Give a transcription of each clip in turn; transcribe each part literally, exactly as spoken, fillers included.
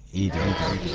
Edo.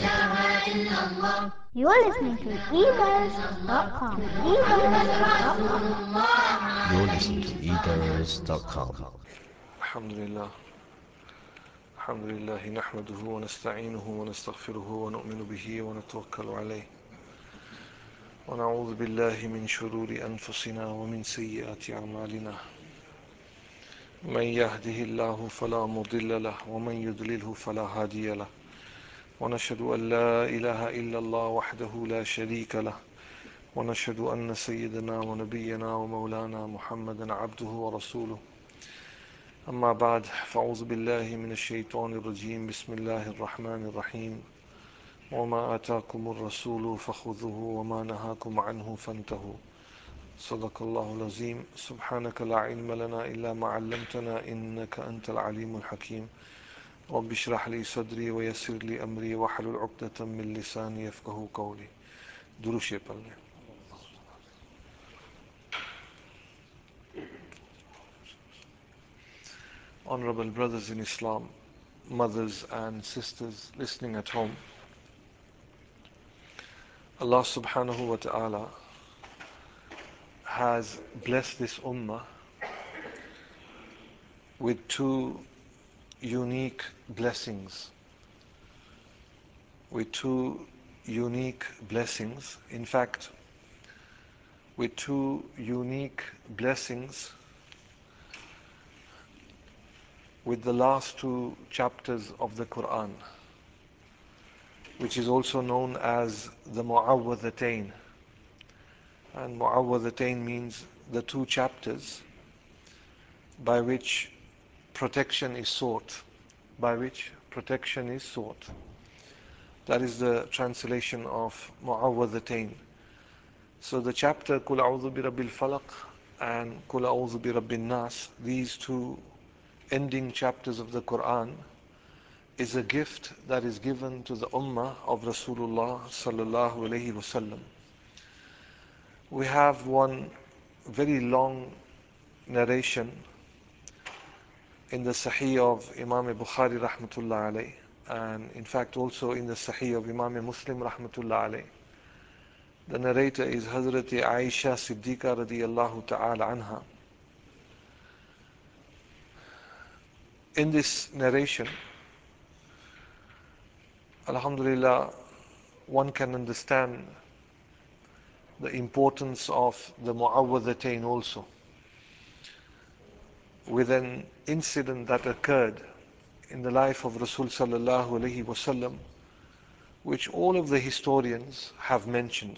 You are listening to ebuzz dot com. ebuzz dot com. You're listening to ebuzz dot com. الحمد لله الحمد لله نحمده ونستعينه ونستغفره ونؤمن به ونتوكل عليه ونعوذ بالله من شرور أنفسنا ومن سيئات أعمالنا من يهده الله فلا مضل له ومن يضلله فلا هادي له ونشهد أن لا إله إلا الله وحده لا شريك له ونشهد أن سيدنا ونبينا ومولانا محمدا عبده ورسوله أما بعد فأعوذ بالله من الشيطان الرجيم بسم الله الرحمن الرحيم وما آتاكم الرسول فخذوه وما نهاكم عنه فانتهوا صدق الله العظيم سبحانك لا علم لنا إلا ما علمتنا إنك أنت العليم الحكيم رب اشرح لي صدري ويسر لي أمري واحلل عقدة من لساني يفقهوا قولي دروشي पढ़ Honorable brothers in Islam, mothers and sisters listening at home, Allah subhanahu wa ta'ala has blessed this ummah with two unique blessings. With two unique blessings. In fact, with two unique blessings with the last two chapters of the Quran, which is also known as the Mu'awwadhatayn. And Mu'awwadhatayn means the two chapters by which protection is sought. By which protection is sought. That is the translation of Mu'awwadhatayn. So the chapter Qul A'udhu bi Rabbil Falaq and Qul A'udhu bi Rabbin Nas, these two ending chapters of the Quran, is a gift that is given to the ummah of Rasulullah sallallahu alaihi wasallam. We have one very long narration in the Sahih of Imam Bukhari rahmatullah alayh, and in fact also in the Sahih of Imam Muslim rahmatullah alayh. The narrator is Hazrat Aisha Siddiqa radiyallahu ta'ala anha. In this narration, alhamdulillah, one can understand the importance of the Mu'awwadhatayn also, with an incident that occurred in the life of Rasul sallallahu alaihi wasallam, which all of the historians have mentioned.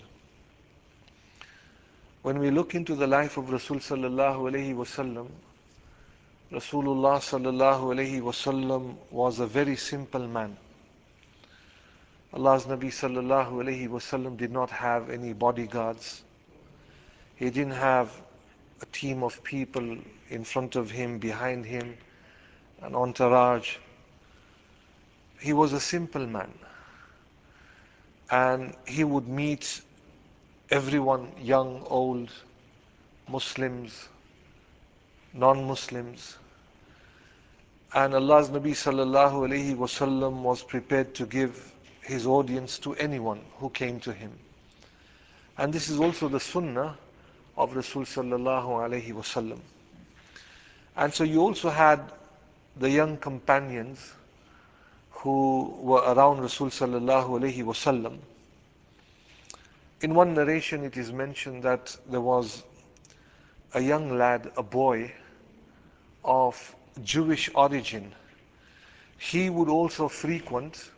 When we look into the life of Rasul sallallahu alaihi wasallam, Rasulullah sallallahu alaihi wasallam was a very simple man. Allah's Nabi sallallahu alaihi wasallam did not have any bodyguards. He didn't have a team of people in front of him, behind him, an entourage. He was a simple man. And he would meet everyone, young, old, Muslims, non-Muslims. And Allah's Nabi sallallahu alayhi wasallam was prepared to give his audience to anyone who came to him. And this is also the sunnah of Rasul sallallahu alayhi wasallam. And so you also had the young companions who were around Rasul sallallahu alayhi wasallam. In one narration it is mentioned that there was a young lad, a boy of Jewish origin. He would also frequent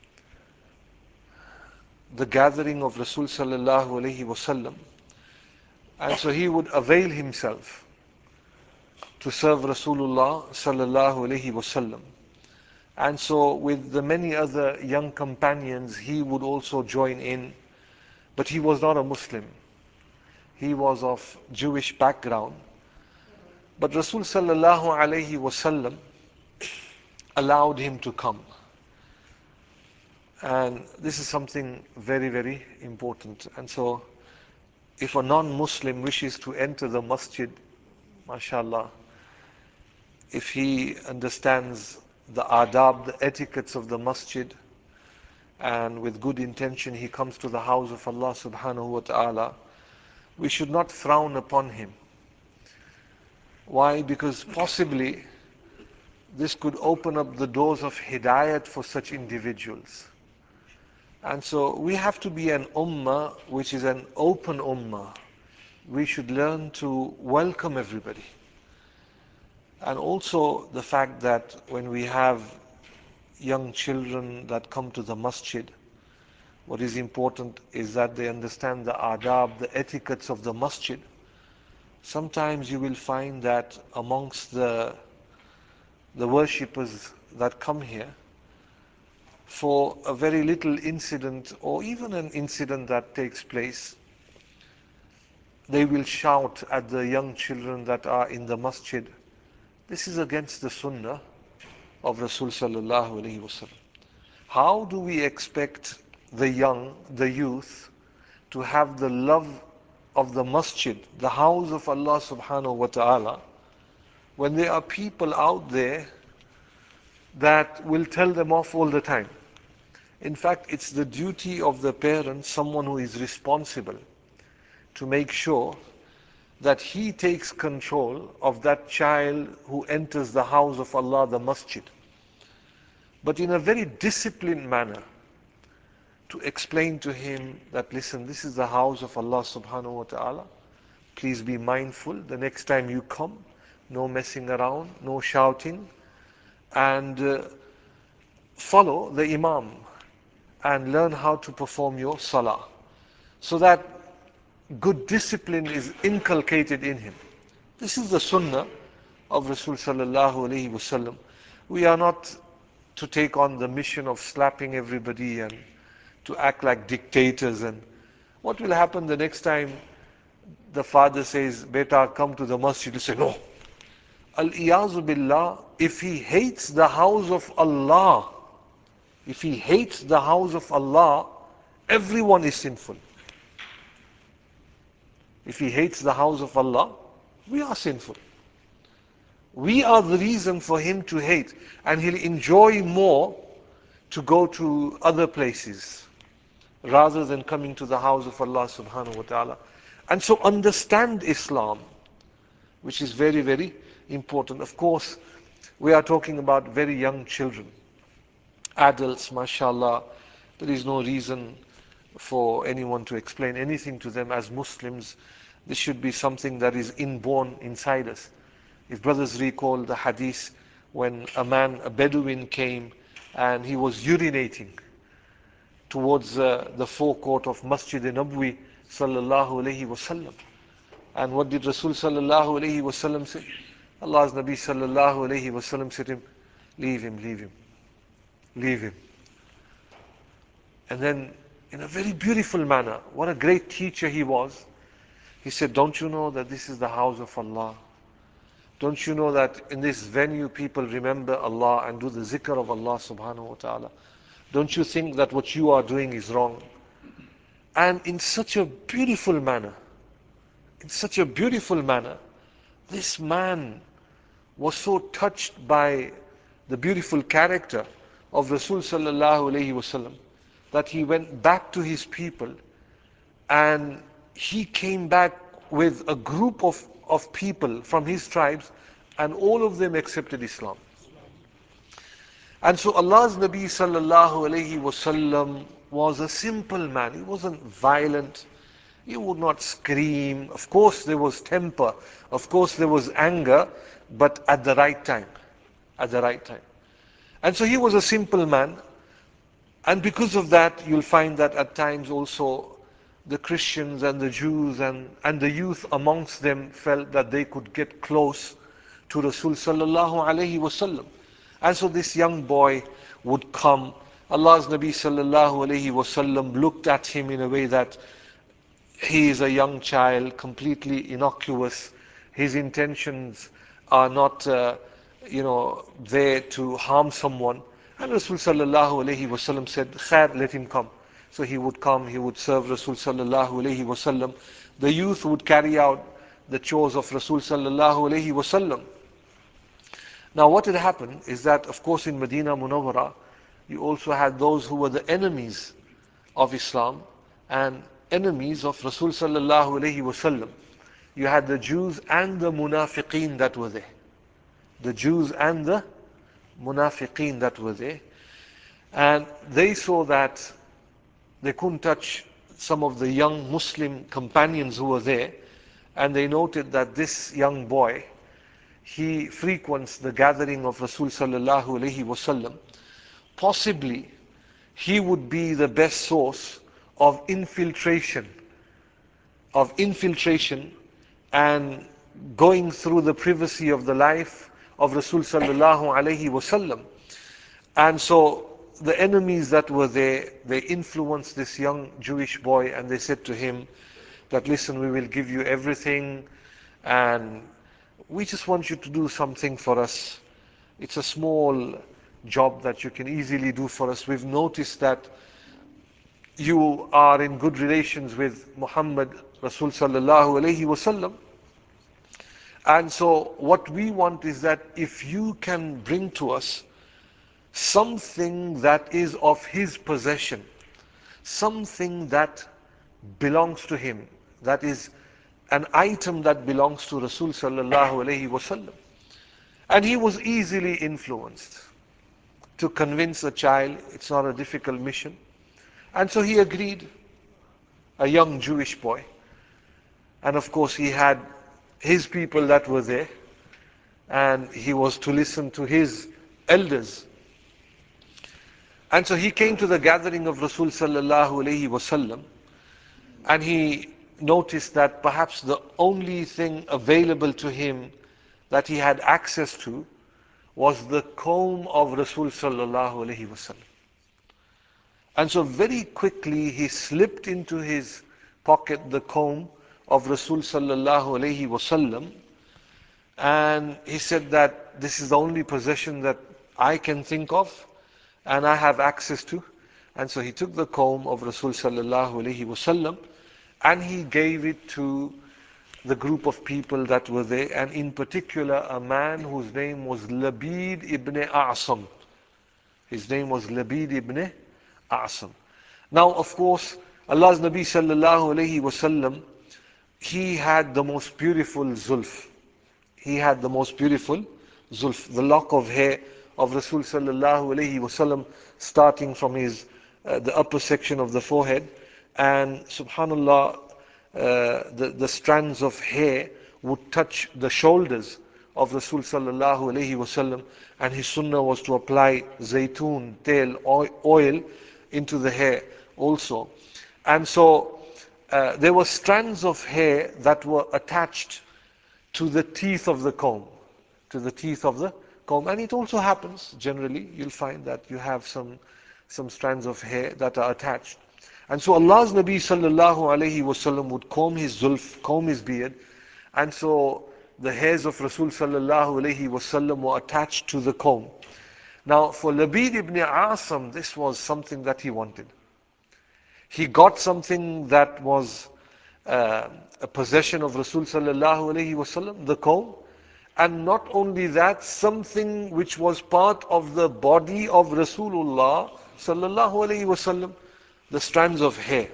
the gathering of Rasul sallallahu alaihi wasallam, and so he would avail himself to serve Rasulullah sallallahu alaihi wasallam. And so with the many other young companions he would also join in, but he was not a Muslim. He was of Jewish background. But Rasul sallallahu alaihi wasallam allowed him to come. And this is something very, very important. And so if a non-Muslim wishes to enter the masjid, mashallah, if he understands the adab, the etiquettes of the masjid, and with good intention he comes to the house of Allah subhanahu wa ta'ala, we should not frown upon him. Why? Because possibly this could open up the doors of hidayat for such individuals. And so we have to be an ummah which is an open ummah. We should learn to welcome everybody. And also the fact that when we have young children that come to the masjid, what is important is that they understand the adab, the etiquettes of the masjid. Sometimes you will find that amongst the, the worshippers that come here, for a very little incident or even an incident that takes place, they will shout at the young children that are in the masjid. This is against the sunnah of Rasul sallallahu alaihi wasallam. How do we expect the young, the youth, to have the love of the masjid, the house of Allah subhanahu wa ta'ala, when there are people out there that will tell them off all the time? In fact, it's the duty of the parent, someone who is responsible, to make sure that he takes control of that child who enters the house of Allah, the masjid, but in a very disciplined manner, to explain to him that, listen, this is the house of Allah subhanahu wa ta'ala. Please be mindful the next time you come. No messing around, no shouting, and uh, follow the imam and learn how to perform your salah, so that good discipline is inculcated in him. This is the sunnah of Rasul sallallahu alaihi wasallam. We are not to take on the mission of slapping everybody and to act like dictators. And what will happen the next time the father says, Beta, come to the masjid? You say, no. Al-iyazu billah, if he hates the house of Allah, if he hates the house of Allah, everyone is sinful. If he hates the house of Allah, we are sinful. We are the reason for him to hate, and he'll enjoy more to go to other places rather than coming to the house of Allah subhanahu wa ta'ala. And so understand Islam, which is very, very important. Of course, we are talking about very young children. Adults, mashallah, there is no reason for anyone to explain anything to them. As Muslims, this should be something that is inborn inside us. If brothers recall the hadith when a man, a Bedouin, came and he was urinating towards uh, the forecourt of Masjid Nabwi sallallahu alayhi wasallam. And what did Rasul sallallahu alayhi wasallam say? Allah's Nabi sallallahu alayhi wasallam said to him, leave him, leave him, leave him. And then in a very beautiful manner, what a great teacher he was, he said, don't you know that this is the house of Allah? Don't you know that in this venue people remember Allah and do the zikr of Allah subhanahu wa ta'ala? Don't you think that what you are doing is wrong? And in such a beautiful manner, in such a beautiful manner, this man was so touched by the beautiful character of Rasul sallallahu alayhi wasallam that he went back to his people, and he came back with a group of, of people from his tribes, and all of them accepted Islam. And so Allah's Nabi sallallahu alayhi wasallam was a simple man. He wasn't violent. He would not scream. Of course there was temper. Of course there was anger, but at the right time. At the right time. And so he was a simple man. And because of that, you'll find that at times also the Christians and the Jews and, and the youth amongst them felt that they could get close to Rasul sallallahu alayhi wasallam. And so this young boy would come. Allah's Nabi sallallahu alayhi wasallam looked at him in a way that he is a young child, completely innocuous. His intentions are not, uh, you know, there to harm someone. And Rasul sallallahu alayhi wasallam said, Khair, let him come. So he would come, he would serve Rasul sallallahu alayhi wasallam. The youth would carry out the chores of Rasul sallallahu alayhi wasallam. Now what had happened is that, of course, in Medina Munawwara, you also had those who were the enemies of Islam and enemies of Rasul sallallahu alayhi wasallam. You had the Jews and the munafiqeen that were there. The Jews and the munafiqeen that were there. And they saw that they couldn't touch some of the young Muslim companions who were there. And they noted that this young boy, he frequents the gathering of Rasul sallallahu alayhi wasallam. Possibly, he would be the best source of infiltration, of infiltration and going through the privacy of the life of Rasul sallallahu alayhi wasallam. And so the enemies that were there, they influenced this young Jewish boy and they said to him that, listen, we will give you everything and we just want you to do something for us. It's a small job that you can easily do for us. We've noticed that you are in good relations with Muhammad Rasul sallallahu alayhi wasallam. And so what we want is that if you can bring to us something that is of his possession, something that belongs to him, that is an item that belongs to Rasul sallallahu alayhi wasallam. And he was easily influenced. To convince a child, it's not a difficult mission. And so he agreed, a young Jewish boy. And of course he had his people that were there, and he was to listen to his elders. And so he came to the gathering of Rasul sallallahu alayhi wasallam, and he noticed that perhaps the only thing available to him that he had access to was the comb of Rasul sallallahu alayhi wasallam. And so very quickly he slipped into his pocket the comb of Rasul sallallahu alayhi wasallam, and he said that this is the only possession that I can think of and I have access to. And so he took the comb of Rasul sallallahu alayhi wasallam and he gave it to the group of people that were there, and in particular a man whose name was Labid ibn A'sam. His name was Labid ibn A'sam. Now, of course, Allah's Nabi sallallahu alayhi wasallam, he had the most beautiful zulf. He had the most beautiful zulf, the lock of hair of Rasul sallallahu alayhi wasallam, starting from his uh, the upper section of the forehead, and subhanallah, uh, the the strands of hair would touch the shoulders of Rasul sallallahu alayhi wasallam, and his sunnah was to apply zaytun, tail, oil into the hair also. And so uh, there were strands of hair that were attached to the teeth of the comb, to the teeth of the comb. And it also happens, generally, you'll find that you have some, some strands of hair that are attached. And so Allah's Nabi sallallahu alayhi wasallam would comb his zulf, comb his beard, and so the hairs of Rasul sallallahu alayhi wasallam were attached to the comb. Now for Labid ibn A'sam, this was something that he wanted. He got something that was uh, a possession of Rasul sallallahu alayhi wasallam, the comb, and not only that, something which was part of the body of Rasulullah sallallahu alayhi wasallam, the strands of hair.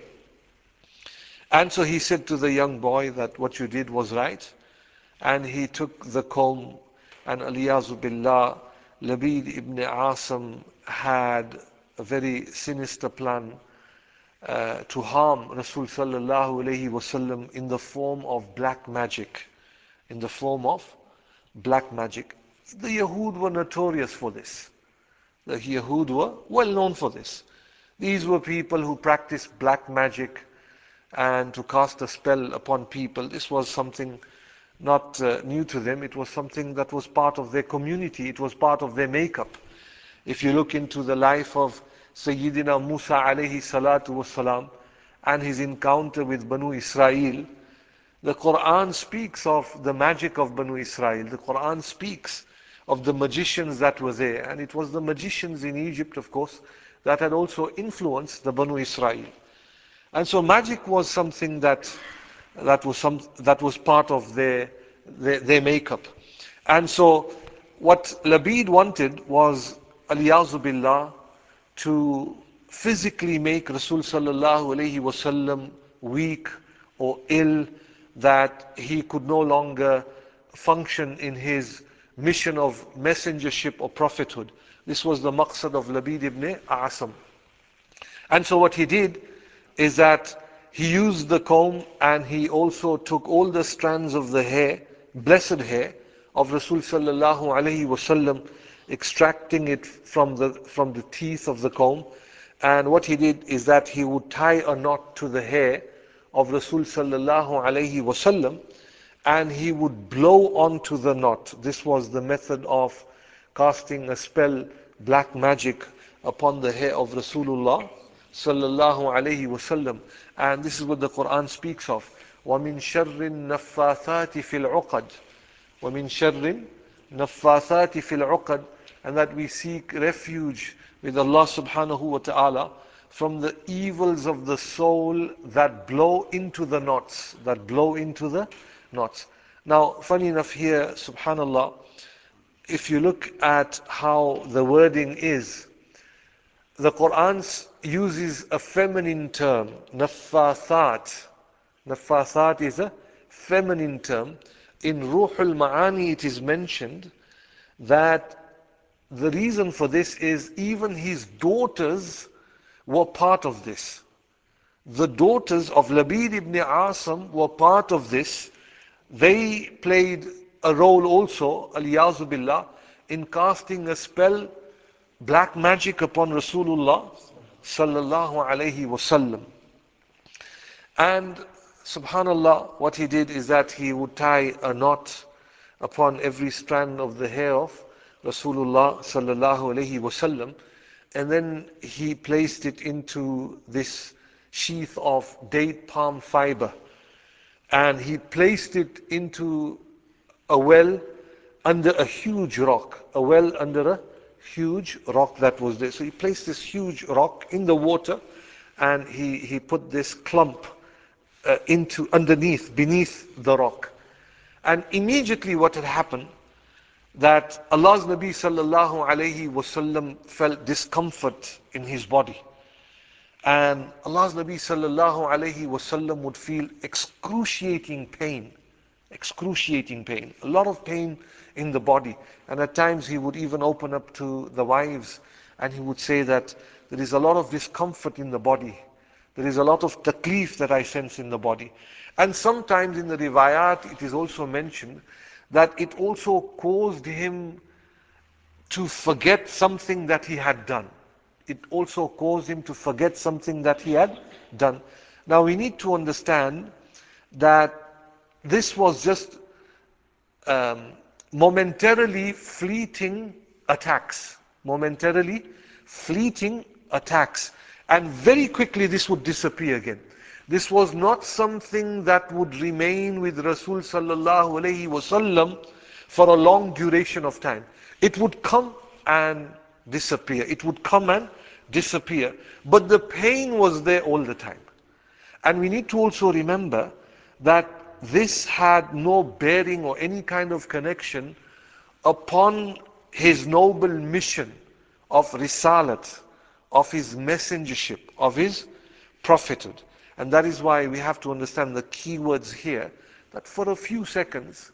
And so he said to the young boy that what you did was right, and he took the comb, and aliyazu billah, Labid ibn A'sam had a very sinister plan uh, to harm Rasul sallallahu alayhi wasallam in the form of black magic, in the form of black magic. The Yahud were notorious for this. The Yahud were well known for this. These were people who practiced black magic and to cast a spell upon people. This was something not uh, new to them. It was something that was part of their community. It was part of their makeup. If you look into the life of Sayyidina Musa alayhi salatu wasalam and his encounter with Banu Israel, the Quran speaks of the magic of Banu Israel. The Quran speaks of the magicians that were there. And it was the magicians in Egypt, of course, that had also influenced the Banu Israel. And so magic was something that that was some that was part of their their, their makeup. And so what Labid wanted was, aliyazu billah, to physically make Rasul sallallahu alayhi wasallam weak or ill, that he could no longer function in his mission of messengership or prophethood. This was the maqsad of Labid ibn A'sam. And so what he did is that he used the comb, and he also took all the strands of the hair, blessed hair of Rasul sallallahu alaihi wasallam, extracting it from the from the teeth of the comb. And what he did is that he would tie a knot to the hair of Rasul sallallahu alaihi wasallam, and he would blow onto the knot. This was the method of casting a spell, black magic, upon the hair of Rasulullah sallallahu alaihi wasallam. And this is what the Quran speaks of. وَمِن شَرِّ النَّفَّاثَاتِ فِي الْعُقَدِ وَمِن شَرِّ النَّفَّاثَاتِ فِي الْعُقَدِ. And that we seek refuge with Allah subhanahu wa ta'ala from the evils of the soul that blow into the knots, that blow into the knots. Now, funny enough here, subhanallah, if you look at how the wording is, the Quran uses a feminine term, naffathat. Naffathat is a feminine term. In Ruhul Ma'ani it is mentioned that the reason for this is even his daughters were part of this. The daughters of Labid ibn Asam were part of this. They played a role also, aliyazu billah, in casting a spell, black magic upon Rasulullah sallallahu alayhi wasallam. And subhanallah, what he did is that he would tie a knot upon every strand of the hair of Rasulullah sallallahu alayhi wasallam, and then he placed it into this sheath of date palm fiber, and he placed it into a well under a huge rock, a well under a huge rock that was there. So he placed this huge rock in the water, and he, he put this clump uh, into underneath, beneath the rock. And immediately what had happened, that Allah's Nabi sallallahu alayhi wasallam felt discomfort in his body. And Allah's Nabi sallallahu alayhi wasallam would feel excruciating pain. Excruciating pain. A lot of pain in the body. And at times he would even open up to the wives and he would say that there is a lot of discomfort in the body. There is a lot of taklif that I sense in the body. And sometimes in the riwayat it is also mentioned that it also caused him to forget something that he had done. It also caused him to forget something that he had done. Now we need to understand that this was just um, momentarily fleeting attacks. Momentarily fleeting attacks. And very quickly this would disappear again. This was not something that would remain with Rasul sallallahu alayhi wasallam for a long duration of time. It would come and disappear. It would come and disappear. But the pain was there all the time. And we need to also remember that this had no bearing or any kind of connection upon his noble mission of risalat, of his messengership, of his prophethood. And that is why we have to understand the key words here, that for a few seconds,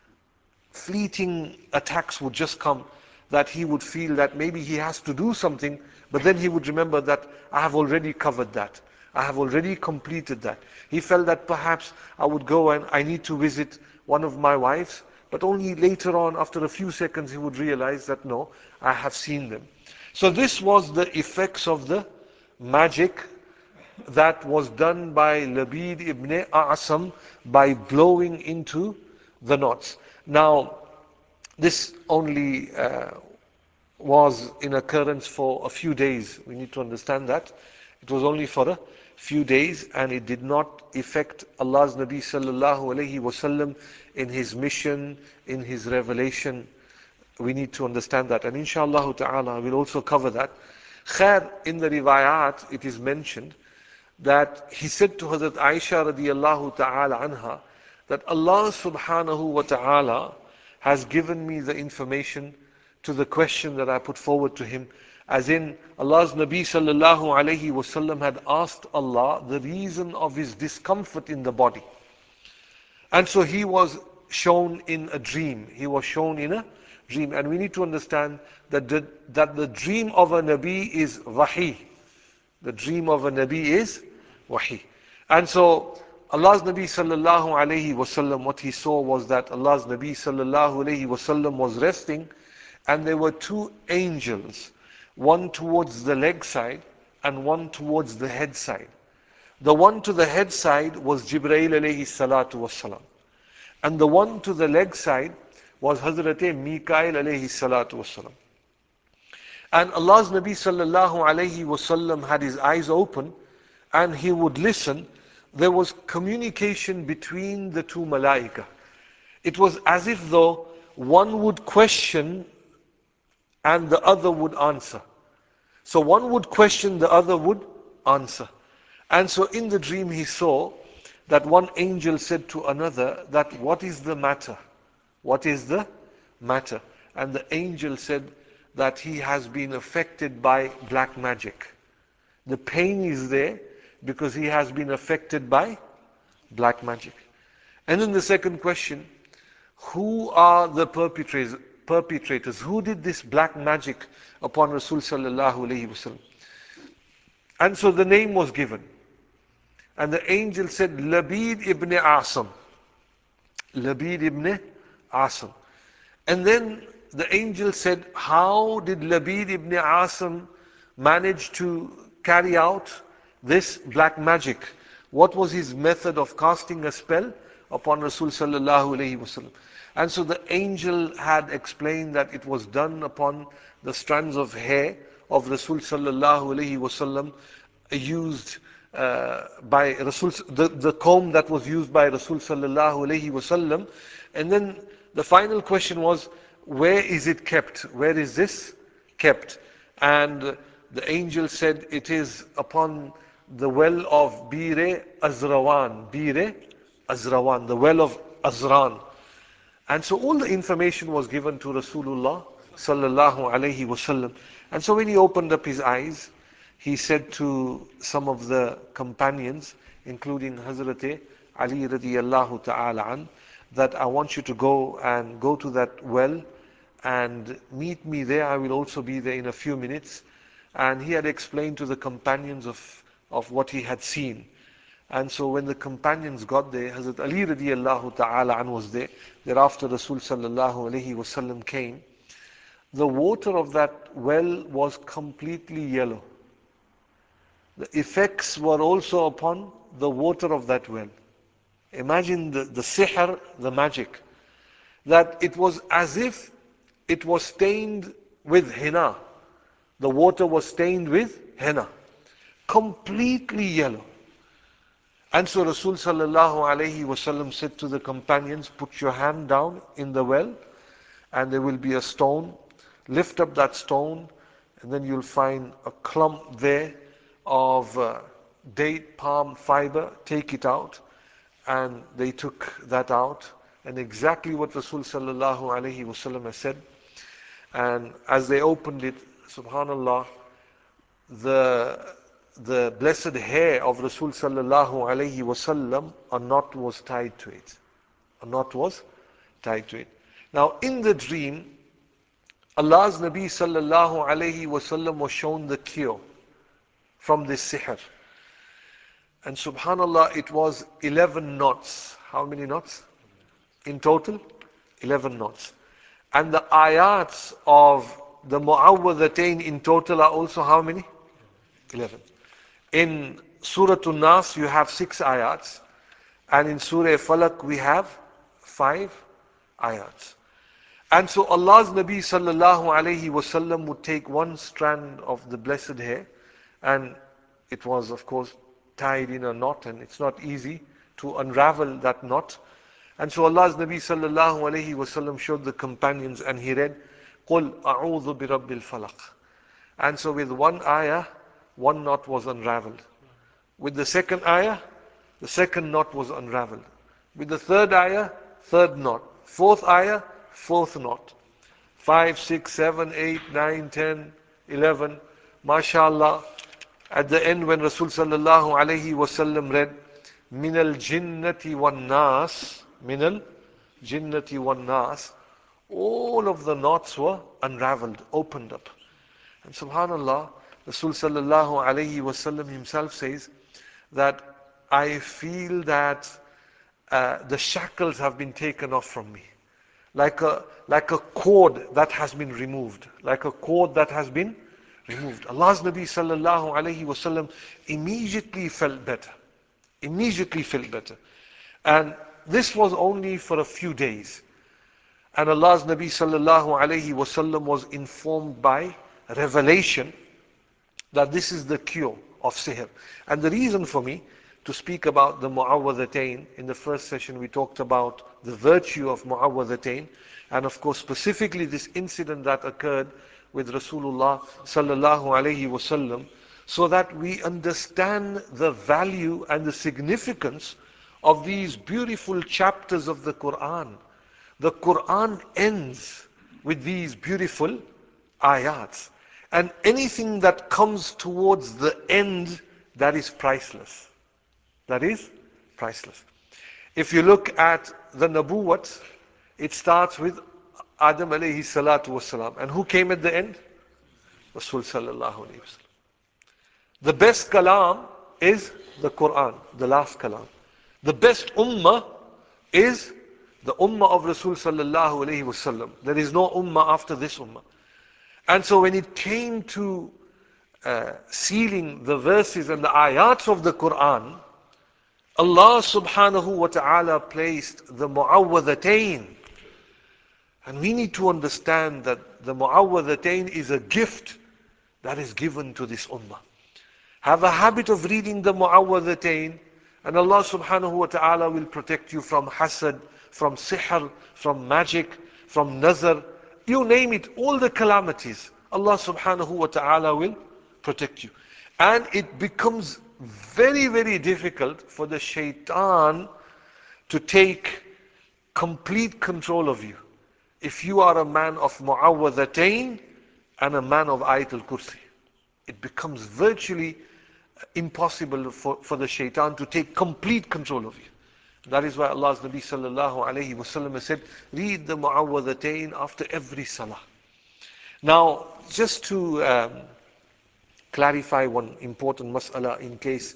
fleeting attacks would just come, that he would feel that maybe he has to do something, but then he would remember that I have already covered that. I have already completed that. He felt that perhaps I would go and I need to visit one of my wives, but only later on, after a few seconds, he would realize that no, I have seen them. So this was the effects of the magic that was done by Labid ibn A'sam by blowing into the knots. Now, this only uh, was in occurrence for a few days. We need to understand that. It was only for a few days, and it did not affect Allah's Nabi sallallahu alayhi wasallam in his mission, in his revelation. We need to understand that. And inshallah ta'ala, we'll also cover that. Khair, in the riwayat, it is mentioned that he said to Hazrat Aisha radiallahu ta'ala anha, that Allah subhanahu wa ta'ala has given me the information to the question that I put forward to him, As in, Allah's Nabi sallallahu alayhi wasallam had asked Allah the reason of his discomfort in the body. And so he was shown in a dream. He was shown in a dream. And we need to understand that the, that the dream of a Nabi is wahi. The dream of a Nabi is wahi. And so Allah's Nabi sallallahu alayhi wasallam, what he saw was that Allah's Nabi sallallahu alayhi wasallam was resting, and there were two angels, one towards the leg side and one towards the head side. The one to the head side was Jibreel alayhi salatu wasalam. And the one to the leg side was Hazrat Mikail alayhi salatu wasalam. And Allah's Nabi sallallahu alayhi wasallam had his eyes open and he would listen. There was communication between the two malaika. It was as if though one would question and the other would answer. So one would question, the other would answer. And so in the dream he saw that one angel said to another that, what is the matter? What is the matter? And the angel said that he has been affected by black magic. The pain is there because he has been affected by black magic. And then the second question, who are the perpetrators? perpetrators? Who did this black magic upon Rasul sallallahu alayhi wasallam? And so the name was given. And the angel said, Labid ibn Asam. Labid ibn Asam. And then the angel said, how did Labid ibn Asam manage to carry out this black magic? What was his method of casting a spell upon Rasul sallallahu alayhi wasallam? And so the angel had explained that it was done upon the strands of hair of Rasul sallallahu alayhi wasallam, used uh, by Rasul, the, the comb that was used by Rasul sallallahu alayhi wasallam. And then the final question was, where is it kept? Where is this kept? And the angel said, it is upon the well of Bire Azrawan. Bire Azrawan, the well of Azran. And so all the information was given to Rasulullah sallallahu alayhi wasallam. And so when he opened up his eyes, he said to some of the companions, including Hazrat Ali radiyallahu ta'ala an, that I want you to go and go to that well and meet me there. I will also be there in a few minutes. And he had explained to the companions of, of what he had seen. And so when the companions got there, Hazrat Ali radiyallahu ta'ala an was there. Thereafter Rasul sallallahu alayhi wasallam came. The water of that well was completely yellow. The effects were also upon the water of that well. Imagine the, the sihr, the magic. That it was as if it was stained with henna. The water was stained with henna. Completely yellow. And so Rasul sallallahu alayhi wasallam said to the companions, put your hand down in the well and there will be a stone. Lift up that stone and then you'll find a clump there of uh, date palm fiber. Take it out. And they took that out. And exactly what Rasul sallallahu alayhi wasallam has said. And as they opened it, subhanallah, the the blessed hair of Rasul sallallahu alayhi wasallam, a knot was tied to it. A knot was tied to it. Now in the dream, Allah's Nabi sallallahu alayhi wasallam was shown the cure from this sihr. And subhanallah, it was eleven knots. How many knots? In total, eleven knots. And the ayats of the Mu'awwadatain in total are also how many? eleven. In Surah An-Nas you have six ayats, and in Surah Falaq we have five ayats. And so Allah's Nabi sallallahu alayhi wasallam would take one strand of the blessed hair, and it was of course tied in a knot, and it's not easy to unravel that knot. And so Allah's Nabi sallallahu alayhi wasallam showed the companions, and he read, قُلْ أَعُوذُ بِرَبِّ الْفَلَقِ. And so with one ayah, one knot was unraveled. With the second ayah, the second knot was unraveled. With the third ayah, third knot. Fourth ayah, fourth knot. Five, six, seven, eight, nine, ten, eleven. MashaAllah, at the end when Rasul sallallahu alayhi wasallam read, Minal jinnati wan nas, Minal jinnati wan nas, all of the knots were unraveled, opened up. And subhanallah, Rasul sallallahu alayhi wasallam himself says that I feel that uh, the shackles have been taken off from me. Like a, like a cord that has been removed. Like a cord that has been removed. Allah's Nabi sallallahu alayhi wasallam immediately felt better. Immediately felt better. And this was only for a few days. And Allah's Nabi sallallahu alayhi wasallam was informed by revelation that this is the cure of sihr. And the reason for me to speak about the Mu'awwadhatayn, in the first session we talked about the virtue of Mu'awwadhatayn, and of course specifically this incident that occurred with Rasulullah sallallahu alayhi wasallam, so that we understand the value and the significance of these beautiful chapters of the Quran. The Quran ends with these beautiful ayats. And anything that comes towards the end, that is priceless. That is priceless. If you look at the Nabuwat, it starts with Adam alayhi salatu wasalam. And who came at the end? Rasul sallallahu alayhi wasallam. The best kalam is the Quran, the last kalam. The best ummah is the ummah of Rasul sallallahu alayhi wasallam. There is no ummah after this ummah. And so when it came to uh, sealing the verses and the ayats of the Quran, Allah subhanahu wa ta'ala placed the Mu'awwadhatayn. And we need to understand that the Mu'awwadhatayn is a gift that is given to this ummah. Have a habit of reading the Mu'awwadhatayn, and Allah subhanahu wa ta'ala will protect you from hasad, from sihr, from magic, from nazar. You name it, all the calamities, Allah subhanahu wa ta'ala will protect you. And it becomes very, very difficult for the shaitan to take complete control of you if you are a man of Mu'awwadhatayn and a man of Ayatul Kursi. It becomes virtually impossible for, for the shaitan to take complete control of you. That is why Allah's Nabi sallallahu alayhi wasallam has said, read the Mu'awwadhatayn after every salah. Now, just to um, clarify one important mas'ala, in case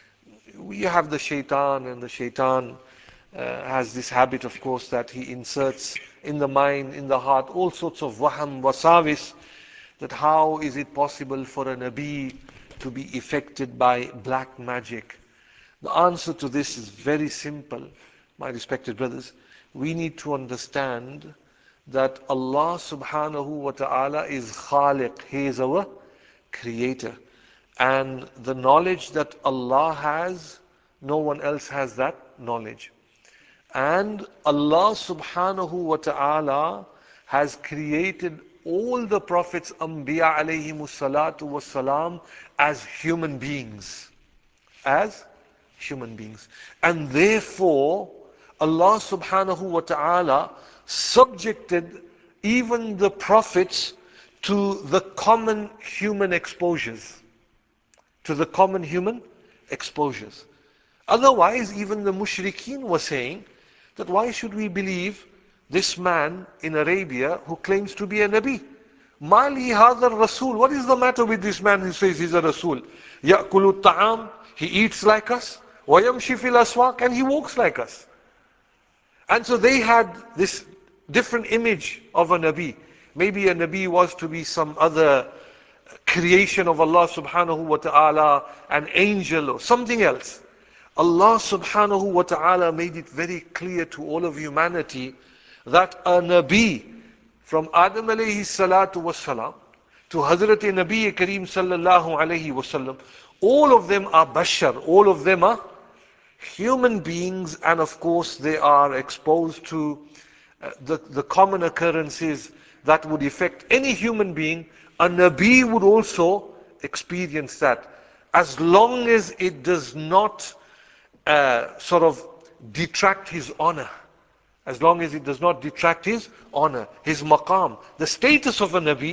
we have the shaitan, and the shaitan uh, has this habit, of course, that he inserts in the mind, in the heart, all sorts of waham, wasawis, that how is it possible for a Nabi to be affected by black magic? The answer to this is very simple, my respected brothers. We need to understand that Allah subhanahu wa ta'ala is Khaliq. He is our creator. And the knowledge that Allah has, no one else has that knowledge. And Allah subhanahu wa ta'ala has created all the prophets, Anbiya alayhimus salatu was salam, as human beings. As human beings. And therefore, Allah subhanahu wa ta'ala subjected even the prophets to the common human exposures. To the common human exposures. Otherwise, even the mushrikeen were saying that why should we believe this man in Arabia who claims to be a Nabi? Mali hadha Rasul. What is the matter with this man who says he's a Rasul? Ya'kulu ta'am. He eats like us. وَيَمْشِي فِي الْأَسْوَاقِ, and he walks like us. And so they had this different image of a Nabi. Maybe a Nabi was to be some other creation of Allah subhanahu wa ta'ala, an angel or something else. Allah subhanahu wa ta'ala made it very clear to all of humanity that a Nabi, from Adam alayhi salatu wassalam to Hazrat Nabi Kareem sallallahu alayhi wasallam, all of them are bashar, all of them are human beings, and of course they are exposed to uh, the, the common occurrences that would affect any human being. A Nabi would also experience that, as long as it does not uh, sort of detract his honor. As long as it does not detract his honor, his maqam. The status of a Nabi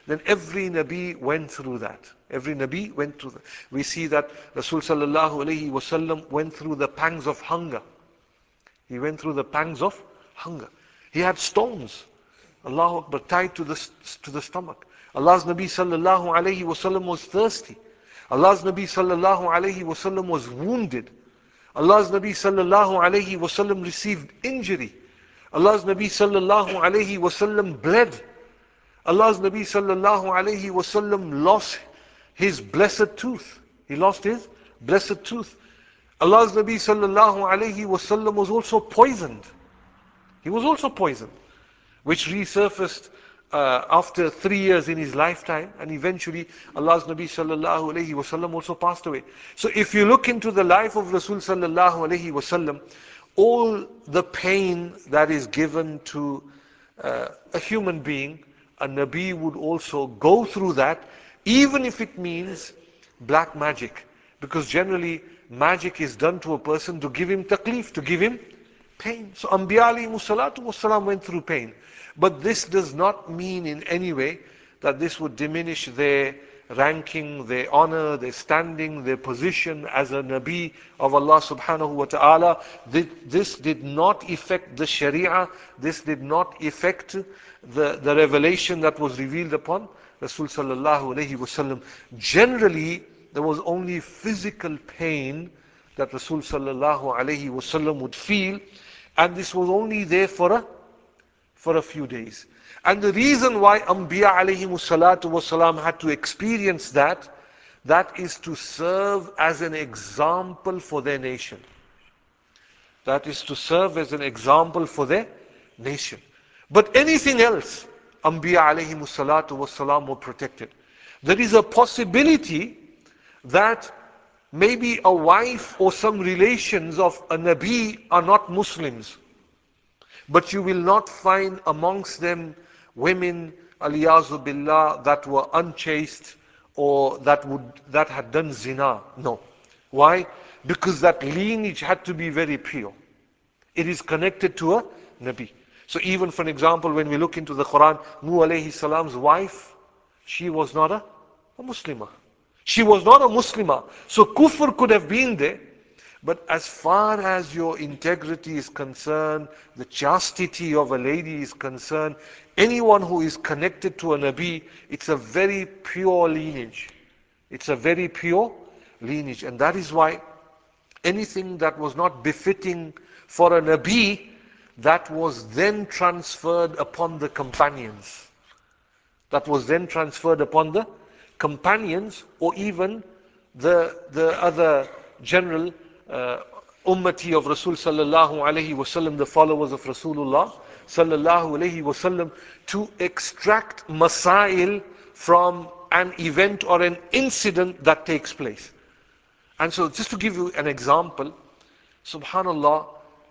then every Nabi went through that. Every Nabi went through that. We see that Rasul sallallahu alayhi wasallam went through the pangs of hunger. He went through the pangs of hunger. He had stones, Allahu Akbar, tied to the, to the stomach. Allah's Nabi sallallahu alayhi wasallam was thirsty. Allah's Nabi sallallahu alayhi wasallam was wounded. Allah's Nabi sallallahu alayhi wasallam received injury. Allah's Nabi sallallahu alayhi wasallam bled. Allah's Nabi sallallahu alayhi wasallam lost his blessed tooth. He lost his blessed tooth. Allah's Nabi sallallahu alayhi wasallam was also poisoned. He was also poisoned, which resurfaced uh, after three years in his lifetime, and eventually Allah's Nabi sallallahu alayhi wasallam also passed away. So if you look into the life of Rasul sallallahu alayhi wasallam, all the pain that is given to uh, a human being, a Nabi would also go through that, even if it means black magic. Because generally, magic is done to a person to give him taklif, to give him pain. So Anbiya alayhimu salatu wassalam went through pain. But this does not mean in any way that this would diminish their ranking, their honor, their standing, their position as a Nabi of Allah subhanahu wa ta'ala. This did not affect the Sharia. This did not affect the, the revelation that was revealed upon Rasul sallallahu alayhi wasallam. Generally, there was only physical pain that Rasul sallallahu alayhi wasallam would feel, and this was only there for a for a few days. And the reason why Anbiya alayhimu salatu wasalam had to experience that, that is to serve as an example for their nation. That is to serve as an example for their nation. But anything else, Anbiya alayhimu salatu wasalam were protected. There is a possibility that maybe a wife or some relations of a Nabi are not Muslims. But you will not find amongst them women, aliyazu billah, that were unchaste or that would that had done zina. No. Why? Because that lineage had to be very pure. It is connected to a Nabi. So even for an example, when we look into the Quran, Nuh alayhi salam's wife, she was not a, a Muslimah. She was not a Muslimah. So kufr could have been there. But as far as your integrity is concerned, the chastity of a lady is concerned, anyone who is connected to a Nabi, it's a very pure lineage. It's a very pure lineage. And that is why anything that was not befitting for a Nabi, that was then transferred upon the companions. That was then transferred upon the companions, or even the, the other general Uh, ummati of Rasul sallallahu alayhi wasallam, the followers of Rasulullah sallallahu alayhi wasallam, to extract masail from an event or an incident that takes place. And so just to give you an example, subhanallah,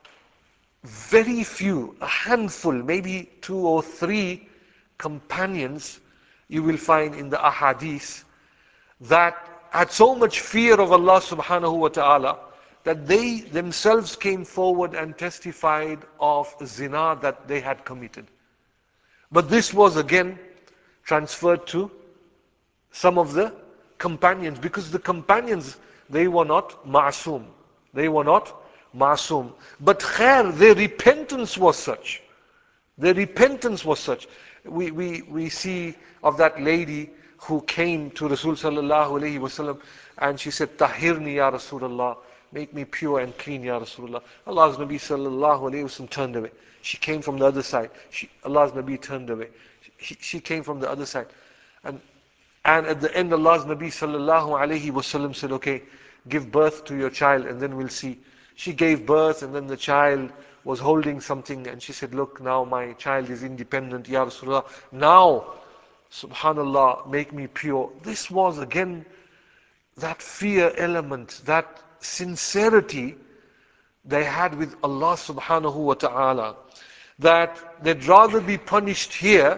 very few, a handful, maybe two or three companions you will find in the ahadith that had so much fear of Allah subhanahu wa ta'ala that they themselves came forward and testified of zina that they had committed. But this was again transferred to some of the companions, because the companions, they were not ma'asum. They were not ma'asum. But khair, their repentance was such. Their repentance was such. We, we, we see of that lady who came to Rasul sallallahu alayhi wasallam and she said, Tahirni ya Rasulullah. Make me pure and clean, Ya Rasulullah. Allah's Nabi sallallahu alayhi wa sallam turned away. She came from the other side. She, Allah's Nabi turned away. She, she came from the other side. And, and at the end, Allah's Nabi sallallahu alayhi wa sallam said, okay, give birth to your child and then we'll see. She gave birth and then the child was holding something and she said, look, now my child is independent, Ya Rasulullah. Now, subhanallah, make me pure. This was again that fear element, that sincerity they had with Allah subhanahu wa ta'ala, that they'd rather be punished here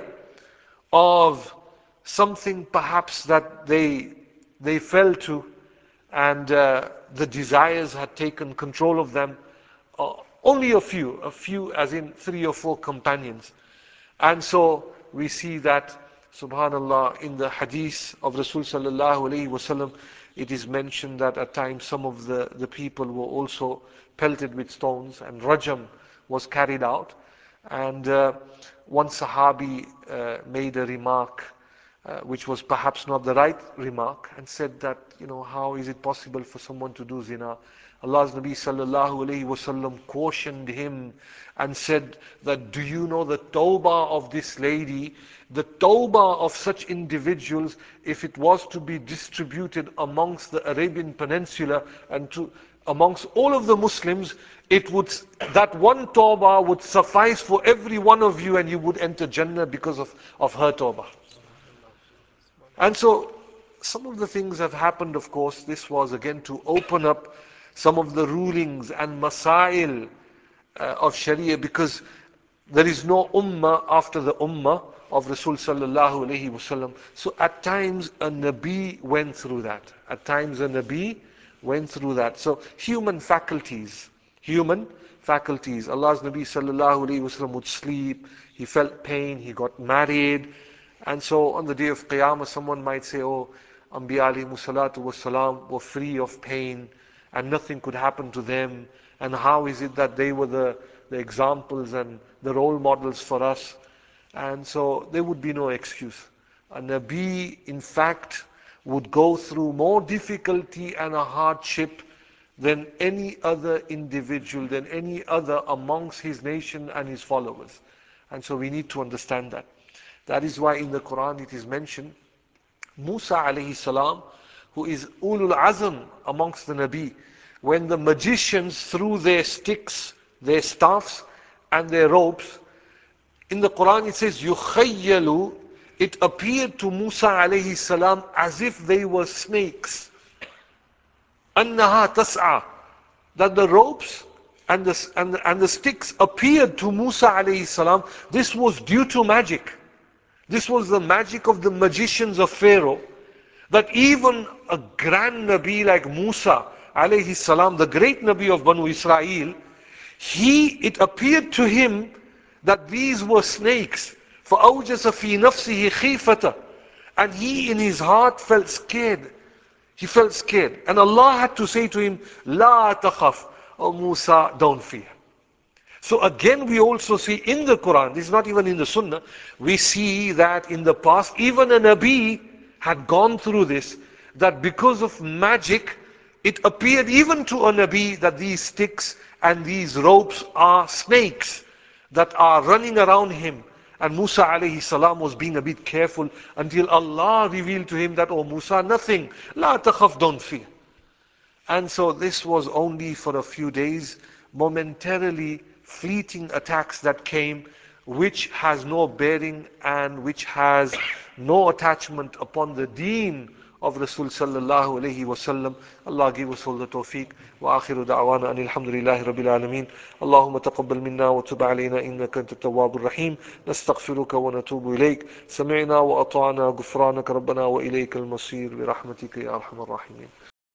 of something perhaps that they they fell to and uh, the desires had taken control of them. Uh, only a few, a few as in three or four companions. And so we see that Subhanallah, in the hadith of Rasul sallallahu alayhi wasallam, it is mentioned that at times some of the, the people were also pelted with stones, and rajam was carried out. And uh, one Sahabi uh, made a remark uh, which was perhaps not the right remark, and said that, you know, how is it possible for someone to do zina? Allah's Nabi sallallahu alayhi wasallam cautioned him and said that, do you know the tawbah of this lady, the tawbah of such individuals, if it was to be distributed amongst the Arabian Peninsula and to amongst all of the Muslims, it would, that one tawbah would suffice for every one of you, and you would enter Jannah because of, of her tawbah. And so, some of the things have happened, of course. This was again to open up some of the rulings and masail uh, of Sharia, because there is no ummah after the ummah of Rasul sallallahu alayhi wasallam. So at times a Nabi went through that. At times a Nabi went through that. So human faculties, human faculties. Allah's Nabi sallallahu alayhi wasallam would sleep, he felt pain, he got married. And so on the day of Qiyamah, someone might say, oh, Anbiya alayhimu salatu wassalam were free of pain and nothing could happen to them. And how is it that they were the, the examples and the role models for us? And so there would be no excuse. A Nabi, in fact, would go through more difficulty and a hardship than any other individual, than any other amongst his nation and his followers. And so we need to understand that. That is why in the Quran it is mentioned, Musa alayhi salam, who is ulul azm amongst the Nabi, when the magicians threw their sticks, their staffs, and their ropes, in the Quran it says, yukhayyalu, it appeared to Musa alayhi salam as if they were snakes. Annaha tas'a, that the ropes and the, and, the, and the sticks appeared to Musa alayhi salam. This was due to magic. This was the magic of the magicians of Pharaoh. That even a grand Nabi like Musa alayhi salam, the great Nabi of Banu Israel, he, it appeared to him that these were snakes. فَأَوْجَسَ فِي نَفْسِهِ خِيفَةً, and he in his heart felt scared. He felt scared. And Allah had to say to him, لَا تَخَفْ, oh Musa, don't fear. So again we also see in the Quran, this is not even in the Sunnah, we see that in the past, even a Nabi had gone through this, that because of magic, it appeared even to a Nabi that these sticks and these ropes are snakes that are running around him. And Musa alayhi salam was being a bit careful until Allah revealed to him that, oh Musa, nothing, la takhaf, don't fear. And so this was only for a few days, momentarily fleeting attacks that came, which has no bearing and which has no attachment upon the deen of Rasul sallallahu alayhi wasallam. Allah give us all the tawfiq. Wa akhiru da'wana anil hamdulillahi rabbil alameen. Allahumma taqabbal minna wa tub alayna innaka anta tawwabur rahim. Nastaghfiruka wa natubu ilayk. Sami'na wa ata'na ghufranaka rabbana wa ilayka al-masir bi rahmatika ya arhamar rahimin.